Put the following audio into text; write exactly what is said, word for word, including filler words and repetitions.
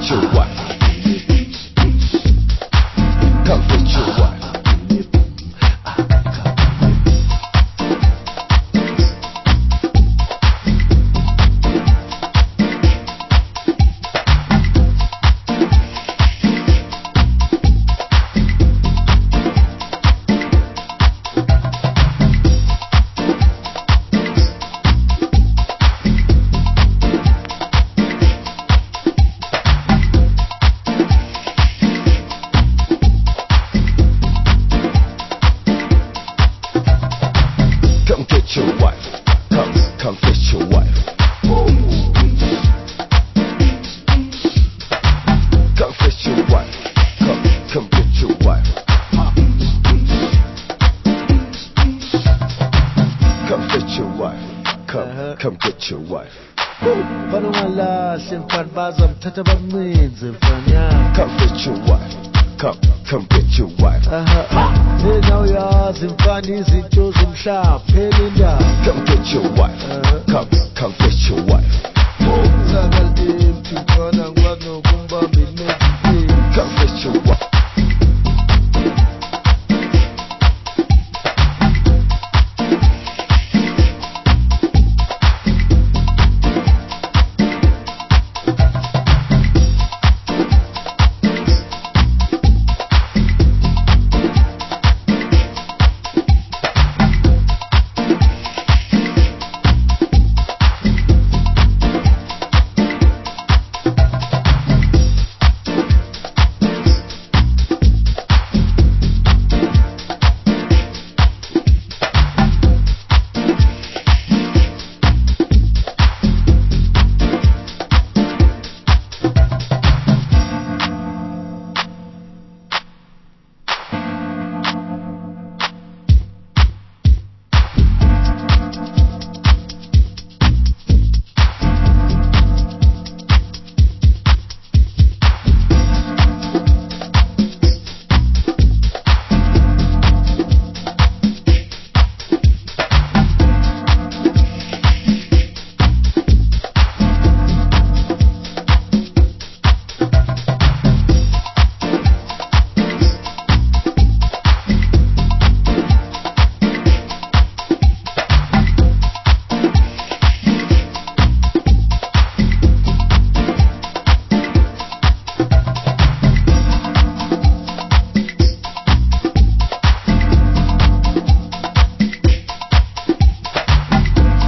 get your wife. Come get your wife. Come get your wife. Come, come get your wife. Come get your wife. Come, come get your wife. Come get your wife. Come, come get your wife. Panwala simpan bazam tatabamin zifanya. Come get your wife. Come, come get your wife. Hey now ya simfani zincho zimsha pelinda. Come get your wife. Come, come get your wife. Zagaldi